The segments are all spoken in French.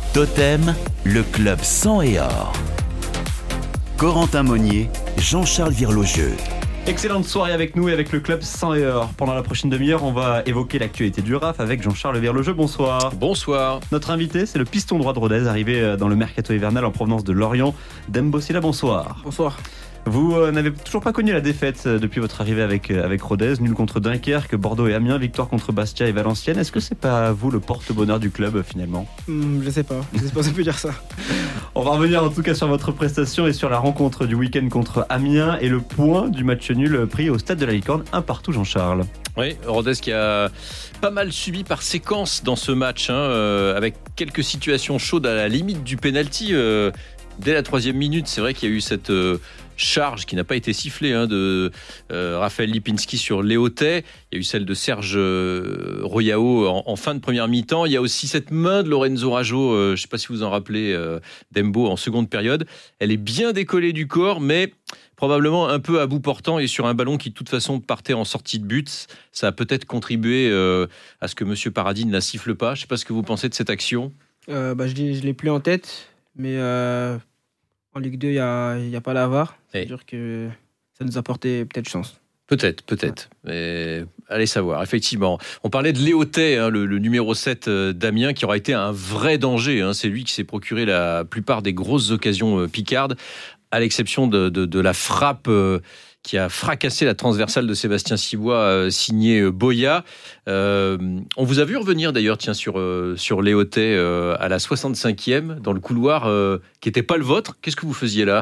Totem, le club sang et or. Corentin Monnier, Jean-Charles Virlogeux. Excellente soirée avec nous et avec le club sang et or. Pendant la prochaine demi-heure, on va évoquer l'actualité du RAF avec Jean-Charles Virlogeux. Bonsoir. Bonsoir. Notre invité, c'est le piston droit de Rodez, arrivé dans le mercato hivernal en provenance de Lorient. Dembo Sylla, bonsoir. Bonsoir. Vous n'avez toujours pas connu la défaite depuis votre arrivée avec Rodez. Nul contre Dunkerque, Bordeaux et Amiens, victoire contre Bastia et Valenciennes. Est-ce que c'est pas vous le porte-bonheur du club finalement ? Je sais pas si on peut dire ça. On va revenir en tout cas sur votre prestation et sur la rencontre du week-end contre Amiens et le point du match nul pris au stade de la Licorne, 1-1 Jean-Charles. Oui, Rodez qui a pas mal subi par séquence dans ce match, avec quelques situations chaudes à la limite du penalty. Dès la 3e minute, c'est vrai qu'il y a eu cette charge qui n'a pas été sifflée de Raphaël Lipinski sur Léotet. Il y a eu celle de Serge Royao en fin de première mi-temps. Il y a aussi cette main de Lorenzo Rajo, je ne sais pas si vous en rappelez, Dembo, en seconde période. Elle est bien décollée du corps, mais probablement un peu à bout portant et sur un ballon qui de toute façon partait en sortie de but. Ça a peut-être contribué à ce que M. Paradis ne la siffle pas. Je ne sais pas ce que vous pensez de cette action. Je ne l'ai plus en tête, mais en Ligue 2, il n'y a pas la VAR. C'est-à-dire que ça nous a porté peut-être chance. Peut-être. Mais allez savoir, effectivement. On parlait de Léotet, le numéro 7 d'Amiens, qui aura été un vrai danger. C'est lui qui s'est procuré la plupart des grosses occasions picardes, à l'exception de la frappe qui a fracassé la transversale de Sébastien Cibois, signé Boya. On vous a vu revenir d'ailleurs sur Léotet à la 65e, dans le couloir qui n'était pas le vôtre. Qu'est-ce que vous faisiez là ?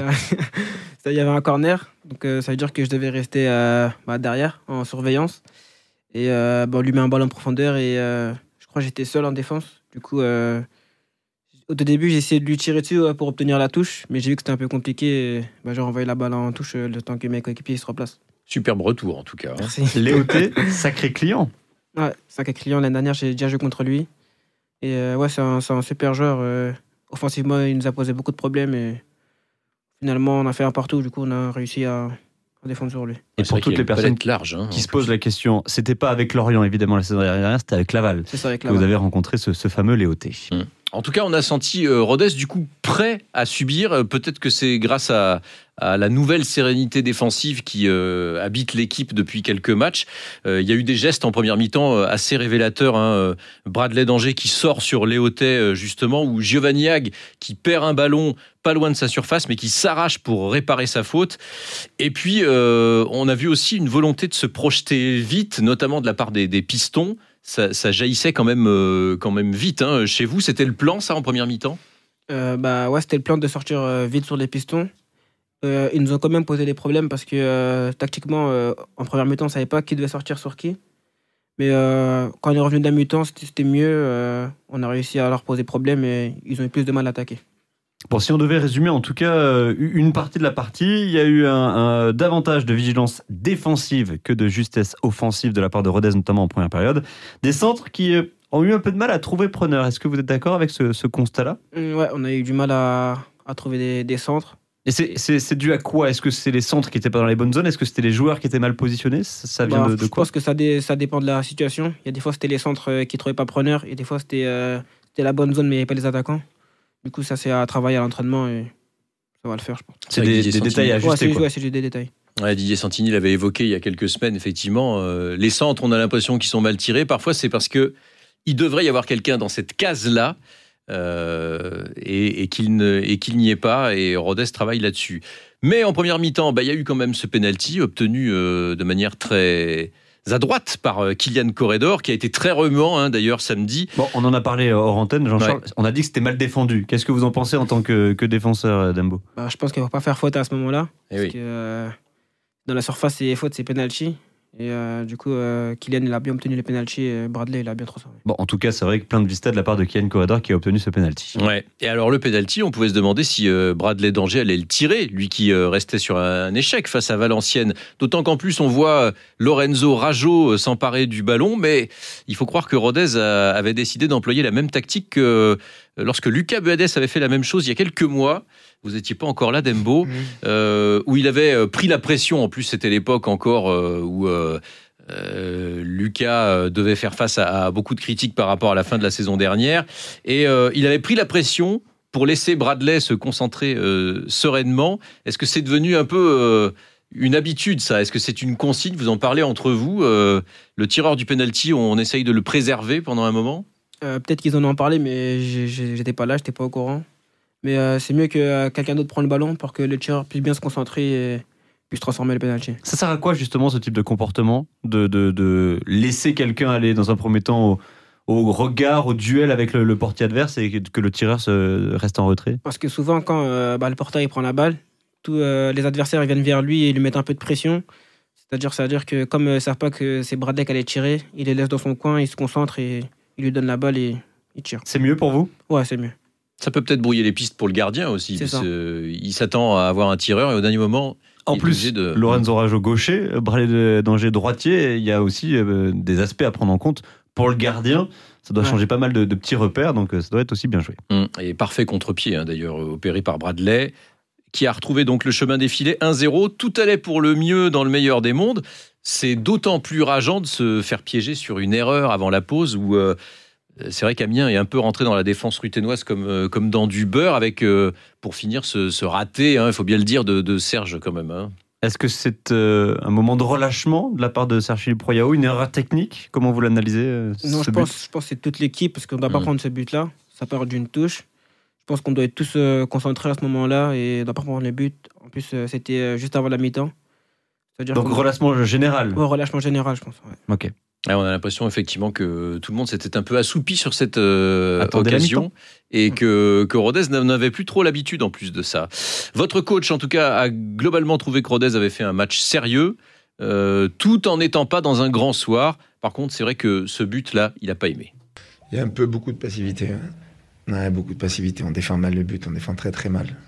Il y avait un corner, donc ça veut dire que je devais rester derrière, en surveillance. Et on lui met un ballon en profondeur et je crois que j'étais seul en défense. Du coup, au début, j'ai essayé de lui tirer dessus pour obtenir la touche, mais j'ai vu que c'était un peu compliqué. J'ai renvoyé la balle en touche le temps que mes coéquipiers se replacent. Superbe retour en tout cas. Merci. Léotet, sacré client. Ouais, sacré client. L'année dernière, j'ai déjà joué contre lui. Et c'est un super joueur. Offensivement, il nous a posé beaucoup de problèmes. Et finalement, on a fait un partout. Du coup, on a réussi à défendre sur lui. Et pour toutes les personnes qui se posent la question, c'était pas avec Lorient évidemment la saison dernière, c'était avec Laval. C'est ça, avec Laval. Vous avez rencontré ce fameux Léotet. En tout cas, on a senti Rodez du coup prêt à subir. Peut-être que c'est grâce à la nouvelle sérénité défensive qui habite l'équipe depuis quelques matchs. Il y a eu des gestes en première mi-temps assez révélateurs. Bradley d'Angers qui sort sur Léotet justement, ou Giovanni Hag qui perd un ballon pas loin de sa surface mais qui s'arrache pour réparer sa faute. Et puis on a vu aussi une volonté de se projeter vite, notamment de la part des pistons. Ça jaillissait quand même vite. Chez vous, c'était le plan, ça, en première mi-temps ? C'était le plan de sortir vite sur les pistons. Ils nous ont quand même posé des problèmes parce que tactiquement, en première mi-temps, on ne savait pas qui devait sortir sur qui. Mais quand on est revenu d'un mi-temps, c'était mieux. On a réussi à leur poser problème et ils ont eu plus de mal à attaquer. Bon, si on devait résumer en tout cas une partie de la partie, il y a eu un davantage de vigilance défensive que de justesse offensive de la part de Rodez, notamment en première période. Des centres qui ont eu un peu de mal à trouver preneur. Est-ce que vous êtes d'accord avec ce constat-là ? Ouais, on a eu du mal à trouver des centres. Et c'est dû à quoi ? Est-ce que c'est les centres qui n'étaient pas dans les bonnes zones ? Est-ce que c'était les joueurs qui étaient mal positionnés ? Ça vient de quoi ? Je pense que ça dépend de la situation. Il y a des fois, c'était les centres qui ne trouvaient pas preneur. Et des fois, c'était la bonne zone, mais il n'y avait pas les attaquants. Du coup, ça, c'est à travailler à l'entraînement et ça va le faire, je pense. C'est des détails à ajuster. C'est des détails. Ouais, Didier Santini l'avait évoqué il y a quelques semaines, effectivement. Les centres, on a l'impression qu'ils sont mal tirés. Parfois, c'est parce qu'il devrait y avoir quelqu'un dans cette case-là et qu'il n'y est pas. Et Rodez travaille là-dessus. Mais en première mi-temps, il y a eu quand même ce penalty obtenu de manière très à droite par Kylian Corredor, qui a été très remuant d'ailleurs samedi. Bon, on en a parlé hors antenne, Jean-Charles. Ouais. On a dit que c'était mal défendu. Qu'est-ce que vous en pensez en tant que défenseur, Dembo ? Je pense qu'il ne faut pas faire faute à ce moment-là. Parce que dans la surface, c'est faute, c'est penalty. Et du coup, Kylian il a bien obtenu les penalties et Bradley il a bien transformé. Bon, en tout cas, c'est vrai que plein de vista de la part de Kylian Corredor qui a obtenu ce penalty. Ouais. Et alors le penalty, on pouvait se demander si Bradley d'Angers allait le tirer, lui qui restait sur un échec face à Valenciennes. D'autant qu'en plus on voit Lorenzo Rajo s'emparer du ballon, mais il faut croire que Rodez avait décidé d'employer la même tactique que lorsque Lucas Buades avait fait la même chose il y a quelques mois. Vous n'étiez pas encore là, Dembo, où il avait pris la pression. En plus, c'était l'époque encore où Lucas devait faire face à beaucoup de critiques par rapport à la fin de la saison dernière. Et il avait pris la pression pour laisser Bradley se concentrer sereinement. Est-ce que c'est devenu un peu une habitude, ça ? Est-ce que c'est une consigne ? Vous en parlez entre vous. Le tireur du penalty, on essaye de le préserver pendant un moment ? Peut-être qu'ils en ont parlé, mais j'étais pas là, j'étais pas au courant. Mais c'est mieux que quelqu'un d'autre prenne le ballon pour que le tireur puisse bien se concentrer et puisse transformer le penalty. Ça sert à quoi justement ce type de comportement de laisser quelqu'un aller dans un premier temps au regard, au duel avec le portier adverse et que le tireur reste en retrait ? Parce que souvent, quand le porteur il prend la balle, tous les adversaires ils viennent vers lui et lui mettent un peu de pression. C'est-à-dire que comme ils ne savent pas que c'est Bradley qui allait tirer, il les laisse dans son coin, il se concentre et il lui donne la balle et il tire. C'est mieux pour vous ? Ouais, c'est mieux. Ça peut peut-être brouiller les pistes pour le gardien aussi. C'est ça. Il s'attend à avoir un tireur et au dernier moment... En plus, Lorenzo Rajo gaucher, Bradley Danger droitier, il y a aussi des aspects à prendre en compte. Pour le gardien, ça doit changer pas mal de petits repères, donc ça doit être aussi bien joué. Et parfait contre-pied, d'ailleurs, opéré par Bradley, qui a retrouvé donc le chemin des filets 1-0. Tout allait pour le mieux dans le meilleur des mondes. C'est d'autant plus rageant de se faire piéger sur une erreur avant la pause où... c'est vrai qu'Amiens est un peu rentré dans la défense ruténoise comme dans du beurre, avec, pour finir, ce raté, il faut bien le dire, de Serge quand même. Est-ce que c'est un moment de relâchement de la part de Serge Philippe Royao, une erreur technique ? Comment vous l'analysez Non, je pense que c'est toute l'équipe, parce qu'on ne doit pas prendre ce but-là. Ça part d'une touche. Je pense qu'on doit être tous concentrés à ce moment-là et on ne doit pas prendre les buts. En plus, c'était juste avant la mi-temps. Donc relâchement général ? Ouais, relâchement général, je pense. Ouais. Ok. On a l'impression effectivement que tout le monde s'était un peu assoupi sur cette occasion et que Rodez n'avait plus trop l'habitude en plus de ça. Votre coach en tout cas a globalement trouvé que Rodez avait fait un match sérieux tout en n'étant pas dans un grand soir. Par contre c'est vrai que ce but-là il n'a pas aimé. Il y a un peu beaucoup de passivité. Ouais, beaucoup de passivité. On défend mal le but, on défend très très mal.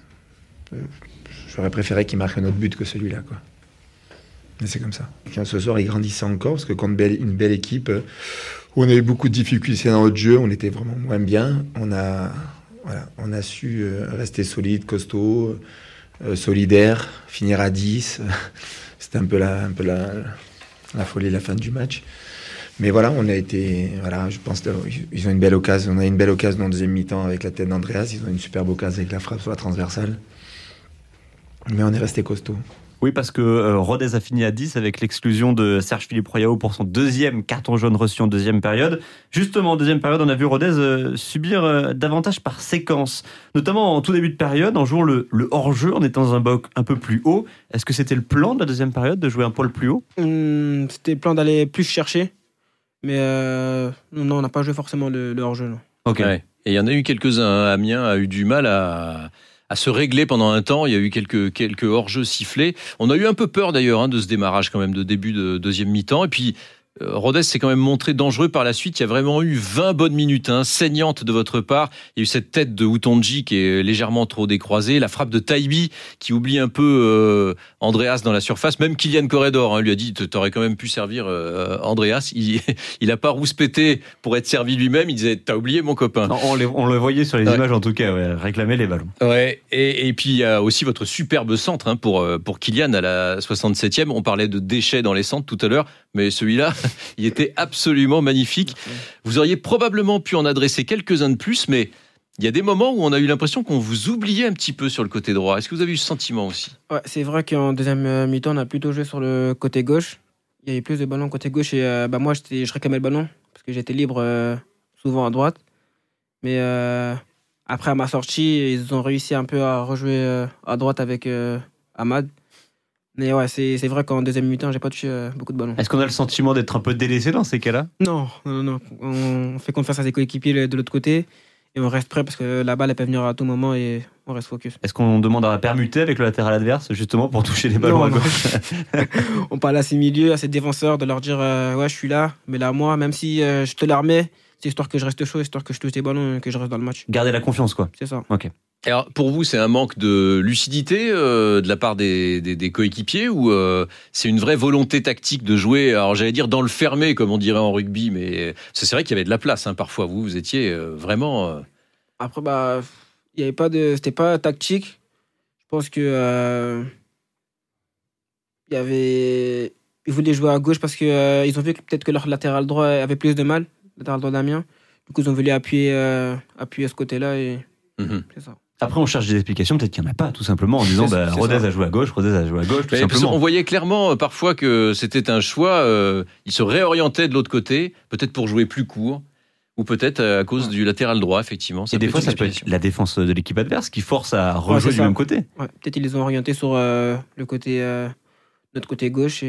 J'aurais préféré qu'il marque un autre but que celui-là, quoi. Mais c'est comme ça. Ce soir, il grandissait encore parce que contre une belle équipe, où on a eu beaucoup de difficultés dans notre jeu, on était vraiment moins bien. On a su rester solide, costaud, solidaire, finir à 10. C'était un peu la folie, la fin du match. Mais voilà, on a été, je pense qu'ils ont une belle occasion. On a une belle occasion en deuxième mi-temps avec la tête d'Andreas. Ils ont une superbe occasion avec la frappe sur la transversale. Mais on est resté costaud. Oui, parce que Rodez a fini à 10 avec l'exclusion de Serge Philippe Royao pour son deuxième carton jaune reçu en deuxième période. Justement, en deuxième période, on a vu Rodez subir davantage par séquence, notamment en tout début de période, en jouant le hors-jeu, en étant dans un bloc un peu plus haut. Est-ce que c'était le plan de la deuxième période, de jouer un poil plus haut ? C'était le plan d'aller plus chercher, mais non, on n'a pas joué forcément le hors-jeu. Non. Ok. Ouais. Et il y en a eu quelques-uns. Amiens a eu du mal à se régler pendant un temps. Il y a eu quelques hors-jeux sifflés. On a eu un peu peur d'ailleurs de ce démarrage quand même de début de deuxième mi-temps. Et puis Rodez s'est quand même montré dangereux par la suite. Il y a vraiment eu 20 bonnes minutes saignantes de votre part. Il y a eu cette tête de Houtonji qui est légèrement trop décroisée, la frappe de Taibi qui oublie un peu Andreas dans la surface. Même Kylian Corredor lui a dit t'aurais quand même pu servir Andreas. Il a pas rouspété pour être servi lui-même. Il disait t'as oublié mon copain. Non, on le voyait sur les images en tout cas, réclamer les ballons. Ouais. Et puis il y a aussi votre superbe centre pour Kylian à la 67e. On parlait de déchets dans les centres tout à l'heure, mais celui-là il était absolument magnifique. Vous auriez probablement pu en adresser quelques-uns de plus, mais il y a des moments où on a eu l'impression qu'on vous oubliait un petit peu sur le côté droit. Est-ce que vous avez eu ce sentiment aussi ? Ouais, c'est vrai qu'en deuxième mi-temps, on a plutôt joué sur le côté gauche. Il y avait plus de ballons côté gauche et moi, je réclamais le ballon parce que j'étais libre souvent à droite. Mais après, à ma sortie, ils ont réussi un peu à rejouer à droite avec Ahmad. Mais ouais, c'est vrai qu'en deuxième mi-temps, j'ai pas touché beaucoup de ballons. Est-ce qu'on a le sentiment d'être un peu délaissé dans ces cas-là ? Non. On fait confiance à ses coéquipiers de l'autre côté et on reste prêt parce que la balle elle peut venir à tout moment et on reste focus. Est-ce qu'on demande à permuter avec le latéral adverse justement pour toucher les ballons à gauche ? On parle à ses milieux, à ses défenseurs de leur dire ouais, je suis là, mais là moi, même si je te la remets, c'est histoire que je reste chaud, histoire que je touche tes ballons et que je reste dans le match. Garder la confiance, quoi. C'est ça. Ok. Alors, pour vous, c'est un manque de lucidité de la part des coéquipiers ou c'est une vraie volonté tactique de jouer, alors j'allais dire dans le fermé, comme on dirait en rugby, mais c'est vrai qu'il y avait de la place parfois. Vous étiez vraiment... Après, il y avait pas c'était pas tactique. Je pense que il y avait ils voulaient jouer à gauche parce qu'ils ont vu que peut-être que leur latéral droit avait plus de mal, le latéral droit d'Amiens. Du coup, ils ont voulu appuyer ce côté-là et c'est ça. Après, on cherche des explications, peut-être qu'il n'y en a pas, tout simplement, en disant Rodez a joué à gauche, tout simplement. On voyait clairement parfois que c'était un choix, il se réorientait de l'autre côté, peut-être pour jouer plus court, ou peut-être à cause du latéral droit, effectivement. Et des fois, ça peut être la défense de l'équipe adverse qui force à rejouer du même côté. Ouais, peut-être ils les ont orientés sur le côté, notre côté gauche.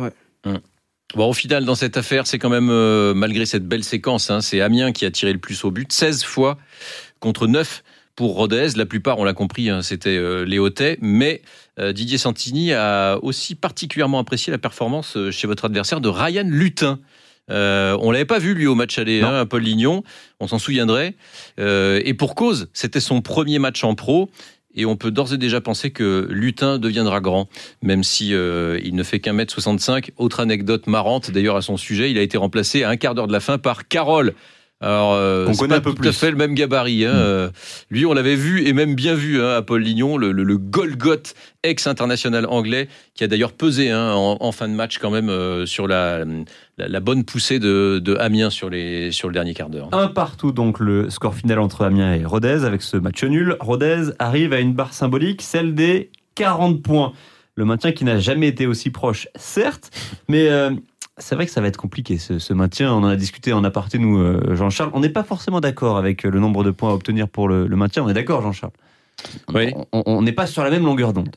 Bon, au final, dans cette affaire, c'est quand même, malgré cette belle séquence, c'est Amiens qui a tiré le plus au but, 16 fois contre 9 pour Rodez. La plupart, on l'a compris, c'était les Hautais, mais Didier Santini a aussi particulièrement apprécié la performance chez votre adversaire de Ryan Lutin. On l'avait pas vu lui au match aller à Paul Lignon, on s'en souviendrait, et pour cause, c'était son premier match en pro. Et on peut d'ores et déjà penser que Lutin deviendra grand, même si il ne fait qu'1m65. Autre anecdote marrante, d'ailleurs à son sujet, il a été remplacé à un quart d'heure de la fin par Carole. Alors, on connaît un peu plus. Tout à fait le même gabarit. Lui, on l'avait vu et même bien vu à Paul Lignon, le Golgoth ex-international anglais, qui a d'ailleurs pesé en fin de match quand même sur la bonne poussée de Amiens sur le dernier quart d'heure. 1-1 donc le score final entre Amiens et Rodez. Avec ce match nul, Rodez arrive à une barre symbolique, celle des 40 points. Le maintien qui n'a jamais été aussi proche, certes, mais c'est vrai que ça va être compliqué ce maintien. On en a discuté en aparté, nous, Jean-Charles. On n'est pas forcément d'accord avec le nombre de points à obtenir pour le maintien. On est d'accord, Jean-Charles? Oui. On n'est pas sur la même longueur d'onde.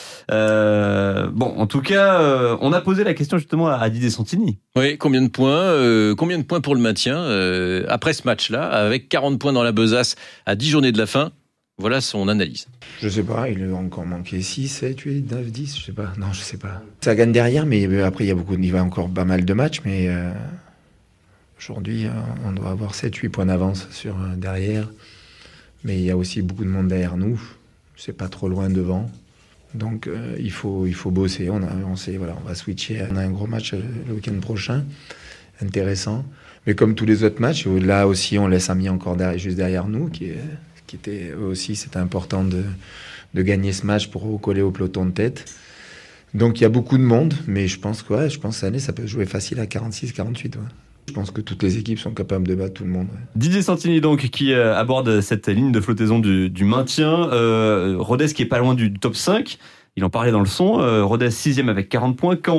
En tout cas, on a posé la question justement à Didier Santini. Oui, combien de points pour le maintien après ce match-là, avec 40 points dans la besace à 10 journées de la fin? Voilà son analyse. Je sais pas, il a encore manqué 6, 7, 8, 9, 10, je sais pas. Non, je sais pas. Ça gagne derrière, mais après, il va encore pas mal de matchs, mais aujourd'hui, on doit avoir 7, 8 points d'avance sur derrière. Mais il y a aussi beaucoup de monde derrière nous. C'est pas trop loin devant. Donc, il faut bosser. On va switcher. On a un gros match le week-end prochain. Intéressant. Mais comme tous les autres matchs, là aussi, on laisse Amiens encore juste derrière nous, qui était eux aussi, c'était important de gagner ce match pour coller au peloton de tête. Donc il y a beaucoup de monde, mais je pense que cette année ça peut jouer facile à 46-48. Ouais. Je pense que toutes les équipes sont capables de battre tout le monde. Ouais. Didier Santini donc qui aborde cette ligne de flottaison du maintien. Rodez qui est pas loin du top 5. Il en parlait dans le son. Rodez 6e avec 40 points. Caen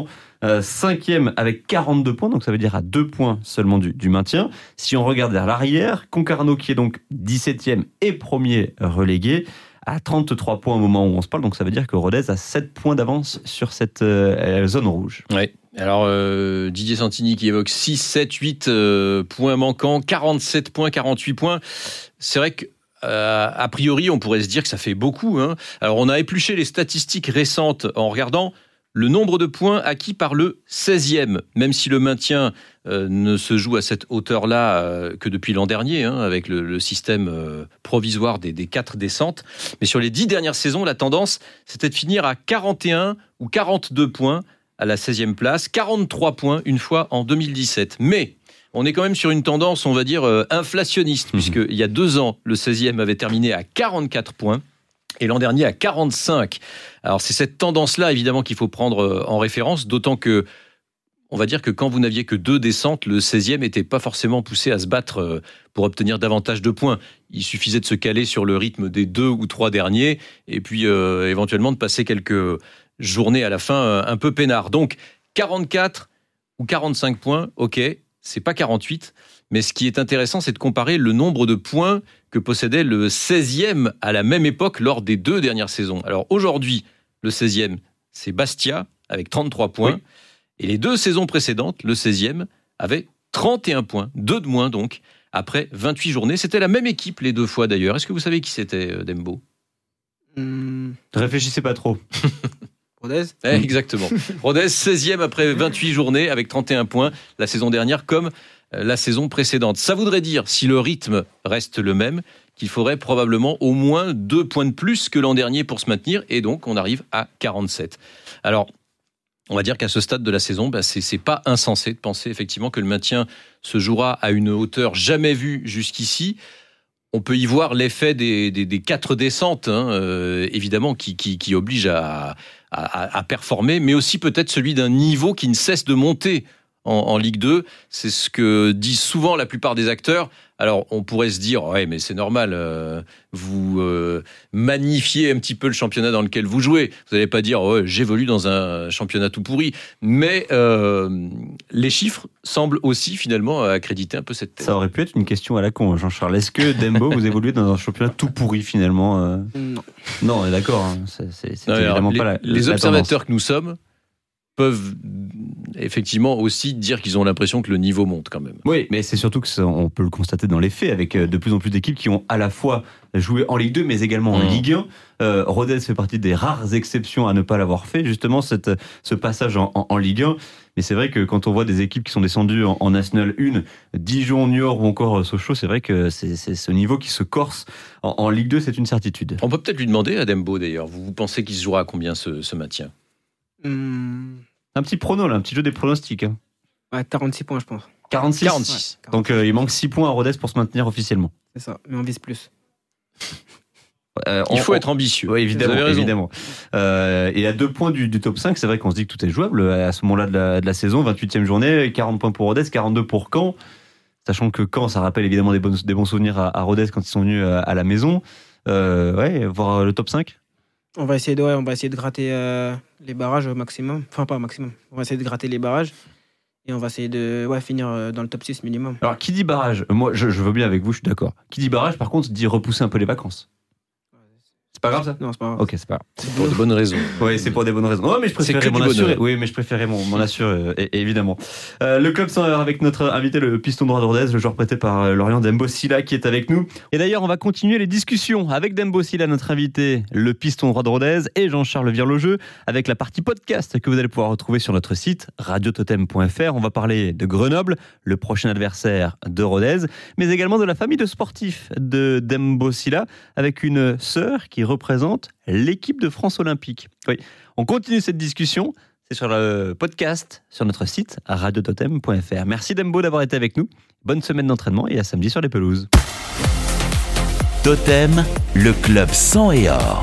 5e avec 42 points, donc ça veut dire à 2 points seulement du maintien. Si on regarde vers l'arrière, Concarneau qui est donc 17e et premier relégué, à 33 points au moment où on se parle, donc ça veut dire que Rodez a 7 points d'avance sur cette zone rouge. Oui. Alors Didier Santini qui évoque 6, 7, 8 points manquants, 47 points, 48 points. C'est vrai que a priori, on pourrait se dire que ça fait beaucoup. Alors on a épluché les statistiques récentes en regardant le nombre de points acquis par le 16e, même si le maintien ne se joue à cette hauteur-là que depuis l'an dernier, avec le système provisoire des 4 descentes. Mais sur les 10 dernières saisons, la tendance, c'était de finir à 41 ou 42 points à la 16e place, 43 points une fois en 2017. Mais on est quand même sur une tendance, on va dire, inflationniste, puisqu'il y a 2 ans, le 16e avait terminé à 44 points. Et l'an dernier à 45. Alors c'est cette tendance-là évidemment qu'il faut prendre en référence, d'autant que on va dire que quand vous n'aviez que 2 descentes, le 16e n'était pas forcément poussé à se battre pour obtenir davantage de points. Il suffisait de se caler sur le rythme des 2 ou 3 derniers et puis éventuellement de passer quelques journées à la fin un peu peinard. Donc 44 ou 45 points, ok, c'est pas 48. Mais ce qui est intéressant, c'est de comparer le nombre de points que possédait le 16e à la même époque lors des 2 dernières saisons. Alors aujourd'hui, le 16e, c'est Bastia avec 33 points. Oui. Et les 2 saisons précédentes, le 16e avait 31 points, 2 de moins donc, après 28 journées. C'était la même équipe les 2 fois d'ailleurs. Est-ce que vous savez qui c'était, Dembo ? Réfléchissez pas trop. Rodez ? Exactement. Rodez, 16e après 28 journées avec 31 points. La saison dernière comme la saison précédente. Ça voudrait dire, si le rythme reste le même, qu'il faudrait probablement au moins 2 points de plus que l'an dernier pour se maintenir, et donc on arrive à 47. Alors, on va dire qu'à ce stade de la saison, c'est pas insensé de penser effectivement que le maintien se jouera à une hauteur jamais vue jusqu'ici. on peut y voir l'effet des 4 descentes, évidemment, qui oblige à performer, mais aussi peut-être celui d'un niveau qui ne cesse de monter en Ligue 2. C'est ce que disent souvent la plupart des acteurs. Alors, on pourrait se dire, ouais, mais c'est normal, vous magnifiez un petit peu le championnat dans lequel vous jouez. Vous n'allez pas dire, ouais, j'évolue dans un championnat tout pourri. Mais les chiffres semblent aussi, finalement, accréditer un peu cette thèse. Ça aurait pu être une question à la con, Jean-Charles. Est-ce que Dembo, vous évoluez dans un championnat tout pourri, finalement Non. Non, on est d'accord. Hein. C'est Non, évidemment alors, pas la les la observateurs tendance. que nous sommes peuvent effectivement aussi dire qu'ils ont l'impression que le niveau monte quand même. Oui, mais c'est surtout que on peut le constater dans les faits, avec de plus en plus d'équipes qui ont à la fois joué en Ligue 2, mais également en Ligue 1. Rodez fait partie des rares exceptions à ne pas l'avoir fait, justement, ce passage en Ligue 1. Mais c'est vrai que quand on voit des équipes qui sont descendues en National 1, Dijon, Niort ou encore Sochaux, c'est vrai que c'est ce niveau qui se corse en Ligue 2, c'est une certitude. On peut peut-être lui demander à Dembo d'ailleurs, vous pensez qu'il se jouera à combien ce maintien ? Un petit prono, là, un petit jeu des pronostics. Hein. Ouais, 46 points, je pense. 46. 46. Ouais, Donc il manque 6 points à Rodez pour se maintenir officiellement. c'est ça, mais on vise plus. Il faut être ambitieux. Oui, évidemment. Vous avez raison. Évidemment. Et à 2 points du top 5, c'est vrai qu'on se dit que tout est jouable à ce moment-là de la saison. 28e journée, 40 points pour Rodez, 42 pour Caen. Sachant que Caen, ça rappelle évidemment des bons souvenirs à Rodez quand ils sont venus à la maison. Voir le top 5. On va essayer de gratter les barrages au maximum. Enfin, pas au maximum. On va essayer de gratter les barrages. Et on va essayer de finir dans le top 6 minimum. Alors, qui dit barrage ? Moi, je veux bien avec vous, je suis d'accord. Qui dit barrage, par contre, dit repousser un peu les vacances. C'est pas grave, ça ? Non, c'est pas grave. Ok, c'est pas grave. C'est pour de bonnes raisons. Oui, c'est pour des bonnes raisons. Oh, mais je préférais C'est que m'en du assurer. bonheur. Oui, mais je préférais m'en assurer, évidemment. Le club 100 heures avec notre invité, le piston droit de Rodez, le joueur prêté par Lorient, Dembo Silla, qui est avec nous. Et d'ailleurs, on va continuer les discussions avec Dembo Silla, notre invité, le piston droit de Rodez, et Jean-Charles Virlogeux, avec la partie podcast que vous allez pouvoir retrouver sur notre site radiototem.fr. On va parler de Grenoble, le prochain adversaire de Rodez, mais également de la famille de sportifs de Dembo Silla, avec une sœur qui représente l'équipe de France olympique. Oui, on continue cette discussion. C'est sur le podcast, sur notre site radiototem.fr. Merci Dembo d'avoir été avec nous. Bonne semaine d'entraînement et à samedi sur les pelouses. Totem, le club sang et or.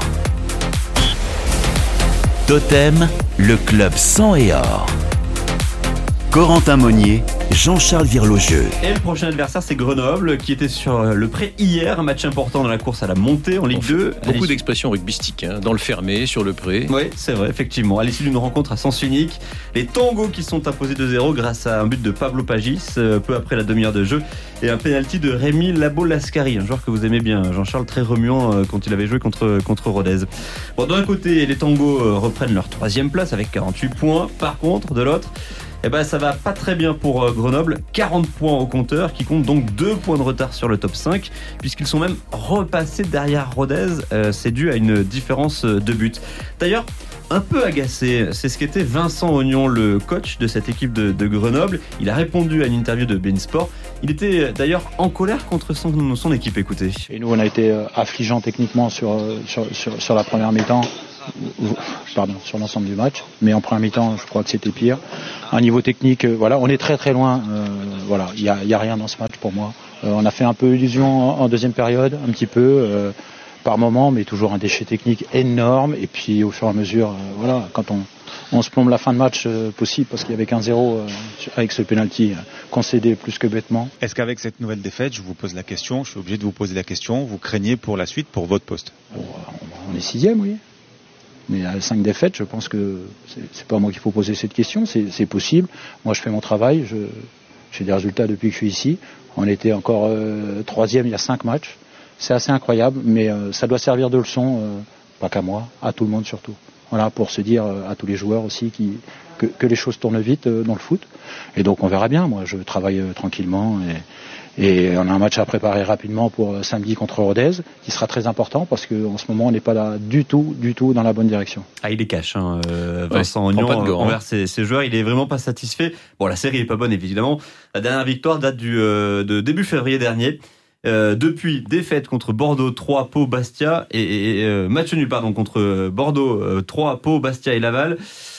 Totem, le club sang et or. Corentin Monnier, Jean-Charles Virlogeux. Et le prochain adversaire, c'est Grenoble, qui était sur le pré hier, un match important dans la course à la montée en Ligue 2. Beaucoup d'expressions rugbystiques, dans le fermé, sur le pré. Oui, c'est vrai, effectivement. À l'issue d'une rencontre à sens unique, les Tangos qui sont imposés 2-0 grâce à un but de Pablo Pagis, peu après la demi-heure de jeu, et un pénalty de Rémi Labo-Lascari, un joueur que vous aimez bien, Jean-Charles, très remuant quand il avait joué contre Rodez. Bon, d'un côté, les Tangos reprennent leur 3e place avec 48 points. Par contre, de l'autre, ça va pas très bien pour Grenoble, 40 points au compteur, qui compte donc 2 points de retard sur le top 5, puisqu'ils sont même repassés derrière Rodez. C'est dû à une différence de but. D'ailleurs, un peu agacé, c'est ce qu'était Vincent Ognon, le coach de cette équipe de Grenoble. Il a répondu à une interview de beIN Sport. Il était d'ailleurs en colère contre son équipe, écoutez. Et nous, on a été affligeants techniquement sur la première mi-temps. Sur l'ensemble du match, mais en première mi-temps je crois que c'était pire. Un niveau technique, on est très très loin, il y a rien dans ce match pour moi. On a fait un peu illusion en deuxième période, un petit peu par moment, mais toujours un déchet technique énorme. Et puis au fur et à mesure, quand on se plombe la fin de match possible, parce qu'il y avait 1-0 avec ce penalty concédé plus que bêtement. Est-ce qu'avec cette nouvelle défaite, je suis obligé de vous poser la question, vous craignez pour la suite, pour votre poste? On est 6e, oui. Mais à 5 défaites, je pense que c'est pas moi qu'il faut poser cette question, c'est possible. Moi, je fais mon travail, j'ai des résultats depuis que je suis ici. On était encore 3e il y a 5 matchs. C'est assez incroyable, mais ça doit servir de leçon, pas qu'à moi, à tout le monde surtout. Voilà, pour se dire à tous les joueurs aussi que les choses tournent vite dans le foot. Et donc on verra bien. Moi, je travaille tranquillement et on a un match à préparer rapidement pour samedi contre Rodez, qui sera très important parce qu'en ce moment on n'est pas là du tout dans la bonne direction. Ah, il est cash, Vincent Ognon, envers ses joueurs. Il est vraiment pas satisfait. Bon, la série est pas bonne évidemment. La dernière victoire date de début février dernier. Depuis défaite contre Bordeaux, 3, Pau, Bastia et match nul contre Bordeaux, 3, Pau, Bastia et Laval.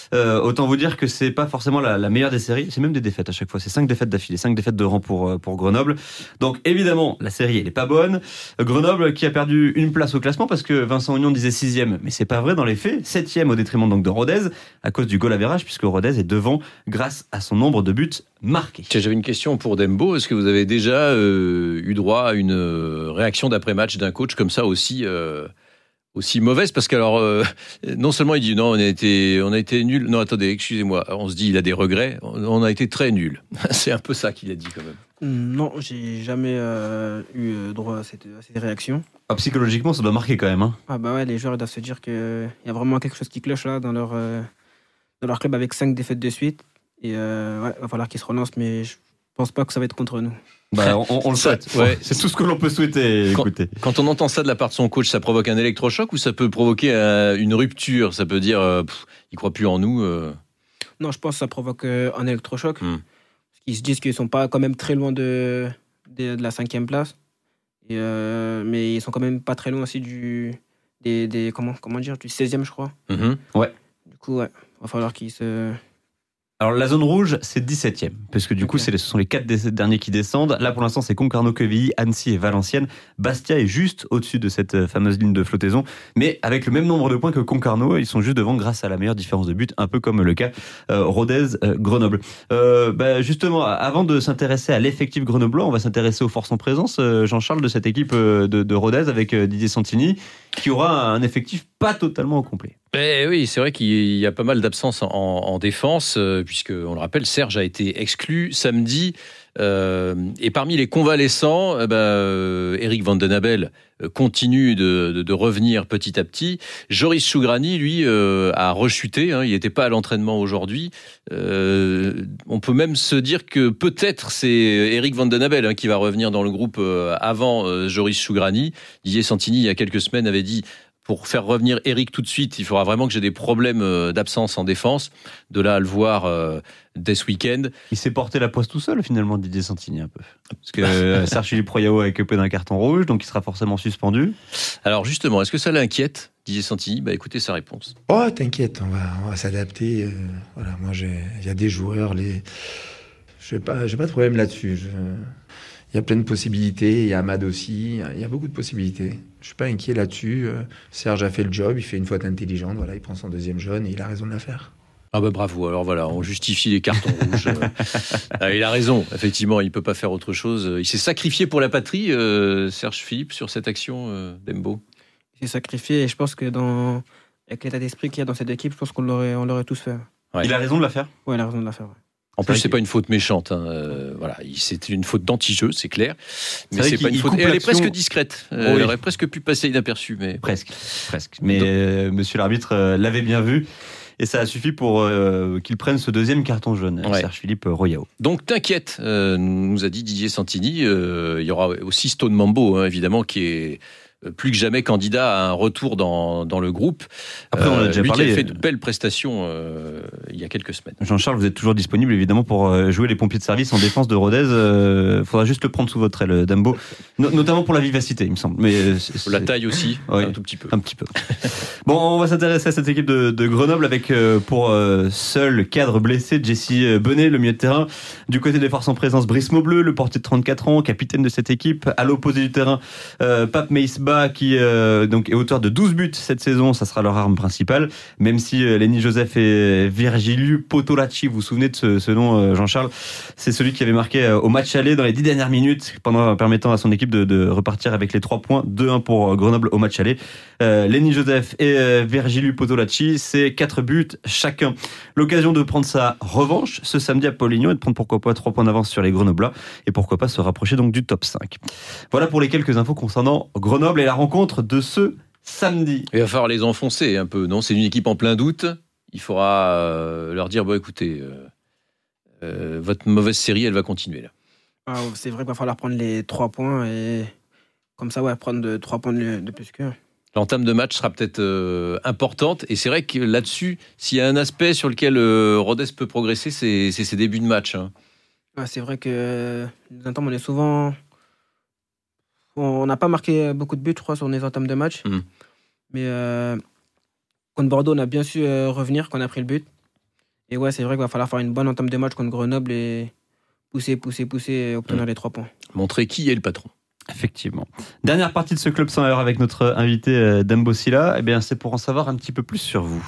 Autant vous dire que c'est pas forcément la meilleure des séries, c'est même des défaites à chaque fois. C'est 5 défaites d'affilée, 5 défaites de rang pour Grenoble. Donc évidemment, la série elle est pas bonne. Grenoble qui a perdu une place au classement parce que Vincent Ognon disait 6e, mais c'est pas vrai dans les faits. 7e au détriment donc de Rodez à cause du goal average puisque Rodez est devant grâce à son nombre de buts marqués. J'avais une question pour Dembo. Est-ce que vous avez déjà eu droit à une réaction d'après-match d'un coach comme ça aussi mauvaise? Parce que non seulement il dit non, on a été nuls. Non, attendez, excusez-moi. On se dit il a des regrets. On a été très nuls. C'est un peu ça qu'il a dit quand même. Non, j'ai jamais eu droit à ces réactions. Ah, psychologiquement, ça doit marquer quand même. Hein. Ah bah ouais, les joueurs doivent se dire qu'il y a vraiment quelque chose qui cloche là dans leur club avec 5 défaites de suite. Et va falloir qu'ils se relancent, mais je pense pas que ça va être contre nous. Bah, on le souhaite. Ouais. C'est tout ce que l'on peut souhaiter. Écoutez. Quand on entend ça de la part de son coach, ça provoque un électrochoc ou ça peut provoquer une rupture? Ça peut dire il croit plus en nous. Non, je pense que ça provoque un électrochoc. Parce qu'ils se disent qu'ils sont pas quand même très loin de la 5e place. Et, mais ils sont quand même pas très loin aussi du 16e, je crois. Ouais. Du coup, ouais, va falloir qu'ils se... Alors la zone rouge, c'est 17e, parce que du coup, ce sont les 4 derniers qui descendent. Là, pour l'instant, c'est Concarneau-Quevilly, Annecy et Valenciennes. Bastia est juste au-dessus de cette fameuse ligne de flottaison, mais avec le même nombre de points que Concarneau, ils sont juste devant grâce à la meilleure différence de but, un peu comme le cas Rodez-Grenoble. Justement, avant de s'intéresser à l'effectif grenoblois, on va s'intéresser aux forces en présence, Jean-Charles, de cette équipe de Rodez avec Didier Santini, qui aura un effectif pas totalement au complet. Oui, c'est vrai qu'il y a pas mal d'absences en défense, puisque, on le rappelle, Serge a été exclu samedi. Et parmi les convalescents, Eric Van Den Abel continue de revenir petit à petit. Joris Chougrani, lui, a rechuté. Il n'était pas à l'entraînement aujourd'hui. On peut même se dire que peut-être c'est Eric Van Den Abel qui va revenir dans le groupe avant Joris Chougrani. Didier Santini, il y a quelques semaines, avait dit: pour faire revenir Eric tout de suite, il faudra vraiment que j'ai des problèmes d'absence en défense. De là à le voir dès ce week-end. Il s'est porté la poisse tout seul, finalement, Didier Santini, un peu. Parce que Serge Proyao a écopé d'un carton rouge, donc il sera forcément suspendu. Alors justement, est-ce que ça l'inquiète, Didier Santini? Écoutez sa réponse. Oh, t'inquiète, on va s'adapter. Voilà, moi, il y a des joueurs, j'ai pas de problème là-dessus. Il y a plein de possibilités, il y a Ahmad aussi, il y a beaucoup de possibilités. Je suis pas inquiet là-dessus. Serge a fait le job, il fait une faute intelligente, voilà, il prend son 2e jaune et il a raison de la faire. Ah bravo, alors voilà, on justifie les cartons rouges. Il a raison, effectivement, il peut pas faire autre chose. Il s'est sacrifié pour la patrie, Serge Philippe, sur cette action d'Embo. Il s'est sacrifié et je pense que avec l'état d'esprit qu'il y a dans cette équipe, je pense qu'on l'aurait tous fait. Ouais. Il a raison de la faire? Ouais, il a raison de la faire, ouais. En plus, c'est pas une faute méchante. Voilà, c'est une faute d'anti-jeu, c'est clair. Mais c'est pas une faute. Et elle est presque discrète. Elle aurait presque pu passer inaperçue, mais presque. Mais Monsieur l'arbitre l'avait bien vu. Et ça a suffi pour qu'il prenne ce 2e carton jaune, Serge Philippe Royao. Donc t'inquiète, nous a dit Didier Santini. Il y aura aussi Stone Mambo, évidemment, qui est plus que jamais candidat à un retour dans le groupe. Après, on a déjà parlé. Qui a fait de belles prestations il y a quelques semaines. Jean-Charles, vous êtes toujours disponible évidemment pour jouer les pompiers de service en défense de Rodez. Faudra juste le prendre sous votre aile, Dambo. Notamment pour la vivacité, il me semble. Mais la taille aussi, un tout petit peu. Un petit peu. Bon, on va s'intéresser à cette équipe de Grenoble avec pour seul cadre blessé Jesse Benet, le milieu de terrain. Du côté des forces en présence, Brice Maubleu, le portier de 34 ans, capitaine de cette équipe. À l'opposé du terrain, Pape Meisba, qui donc est auteur de 12 buts cette saison, ça sera leur arme principale, même si Lenny Joseph et Virgiliu Potolacci, vous vous souvenez de ce nom, Jean-Charles, c'est celui qui avait marqué au match aller dans les 10 dernières minutes, permettant à son équipe de repartir avec les 3 points, 2-1 pour Grenoble au match aller. Lenny Joseph et Virgiliu Potolacci, c'est 4 buts chacun. L'occasion de prendre sa revanche ce samedi à Paulignon et de prendre pourquoi pas 3 points d'avance sur les Grenoblois et pourquoi pas se rapprocher donc du top 5. Voilà pour les quelques infos concernant Grenoble et la rencontre de ce samedi. Il va falloir les enfoncer un peu, non? C'est une équipe en plein doute. Il faudra leur dire, écoutez, votre mauvaise série, elle va continuer là. C'est vrai qu'il va falloir prendre les 3 points et comme ça, prendre 3 points de plus que. L'entame de match sera peut-être importante et c'est vrai que là-dessus, s'il y a un aspect sur lequel Rodez peut progresser, c'est ses débuts de match. C'est vrai que nous entendons, on est souvent... On n'a pas marqué beaucoup de buts, je crois, sur les entames de match. Mais contre Bordeaux, on a bien su revenir quand on a pris le but. Et ouais, c'est vrai qu'il va falloir faire une bonne entame de match contre Grenoble et pousser et obtenir les 3 points. Montrer qui est le patron. Effectivement. Dernière partie de ce Club 100 heures avec notre invité Dembo Sylla. Eh bien, c'est pour en savoir un petit peu plus sur vous.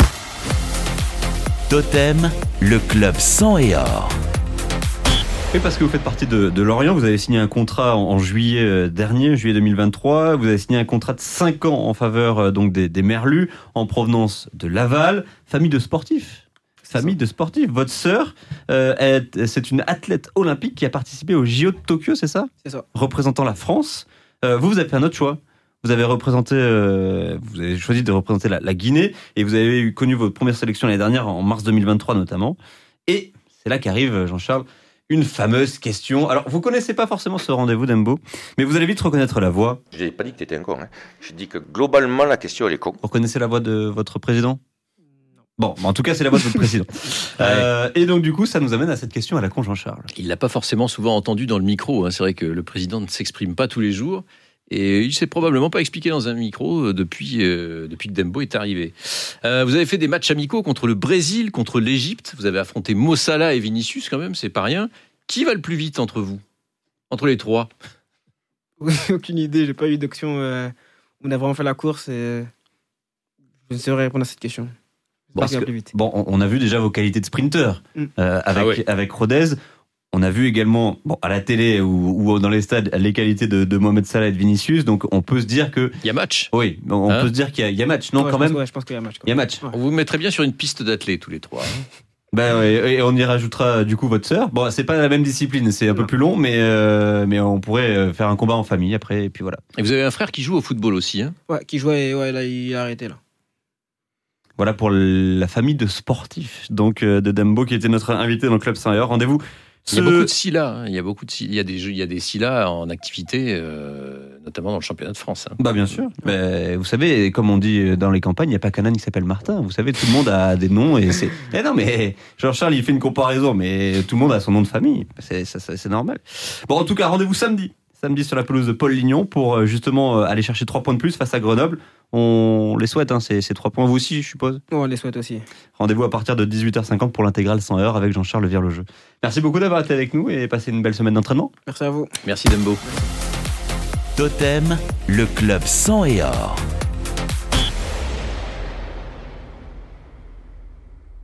Totem, le club 100 et or. Oui, parce que vous faites partie de Lorient, vous avez signé un contrat en juillet dernier, juillet 2023. Vous avez signé un contrat de 5 ans en faveur donc des Merlus, en provenance de Laval, famille de sportifs. Votre sœur, c'est une athlète olympique qui a participé au JO de Tokyo, c'est ça ? C'est ça. Représentant la France. Vous avez fait un autre choix. Vous avez choisi de représenter la Guinée et vous avez connu votre première sélection l'année dernière, en mars 2023 notamment. Et c'est là qu'arrive, Jean-Charles, une fameuse question. Alors, vous connaissez pas forcément ce rendez-vous, Dembo, mais vous allez vite reconnaître la voix. Je n'ai pas dit que tu étais un con. Je dis que globalement, la question, elle est con. Vous reconnaissez la voix de votre président ? Bon, en tout cas, c'est la voix de votre président. Et donc, du coup, ça nous amène à cette question à la con, Jean-Charles. Il l'a pas forcément souvent entendu dans le micro. C'est vrai que le président ne s'exprime pas tous les jours. Et il s'est probablement pas expliqué dans un micro depuis que Dembo est arrivé. Vous avez fait des matchs amicaux contre le Brésil, contre l'Égypte. Vous avez affronté Mo Salah et Vinicius quand même, c'est pas rien. Qui va le plus vite entre vous ? Entre les trois ? Oui, aucune idée, j'ai pas eu d'action. On a vraiment fait la course et je ne saurais répondre à cette question. On a vu déjà vos qualités de sprinter avec Rodez. On a vu également, à la télé ou dans les stades, les qualités de Mohamed Salah et de Vinicius. Donc, on peut se dire que... Il y a match. Oui, on peut se dire qu'il y a match. Non, quand même. Je pense qu'il y a match. Il y a match. On vous mettrait bien sur une piste d'athlètes tous les trois. Et on y rajoutera du coup votre sœur. Bon, c'est pas la même discipline, c'est un peu plus long, mais on pourrait faire un combat en famille après, et puis voilà. Et vous avez un frère qui joue au football aussi, hein ? Ouais, qui jouait, là, il a arrêté, là. Voilà pour la famille de sportifs, donc de Dembo, qui était notre invité dans le Club 100 heures. Rendez-vous. Il y a beaucoup de Sylla, il y a des Sylla en activité, notamment dans le championnat de France. Bien sûr. Mais vous savez, comme on dit dans les campagnes, il n'y a pas qu'un âne qui s'appelle Martin. Vous savez, tout le monde a des noms et c'est. Non, mais Jean-Charles, il fait une comparaison, mais tout le monde a son nom de famille. C'est normal. Bon, en tout cas, rendez-vous samedi sur la pelouse de Paul Lignon pour justement aller chercher 3 points de plus face à Grenoble. On les souhaite, ces 3 points. Vous aussi, je suppose ? On les souhaite aussi. Rendez-vous à partir de 18h50 pour l'intégrale 100 heures avec Jean-Charles Virlogeux. Merci beaucoup d'avoir été avec nous et passé une belle semaine d'entraînement. Merci à vous. Merci Dembo. Totem, le club 100 et or.